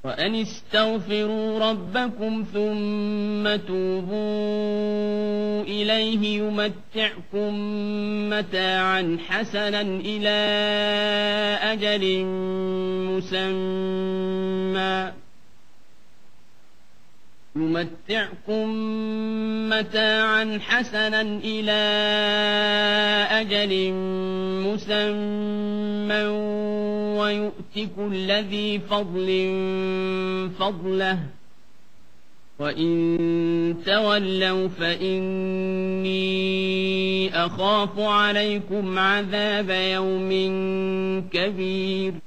وأن استغفروا ربكم ثم توبوا إليه يمتعكم متاعا حسنا إلى أجل مسمى ويؤت كل ذي فضل فضله وإن تولوا فإني أخاف عليكم عذاب يوم كبير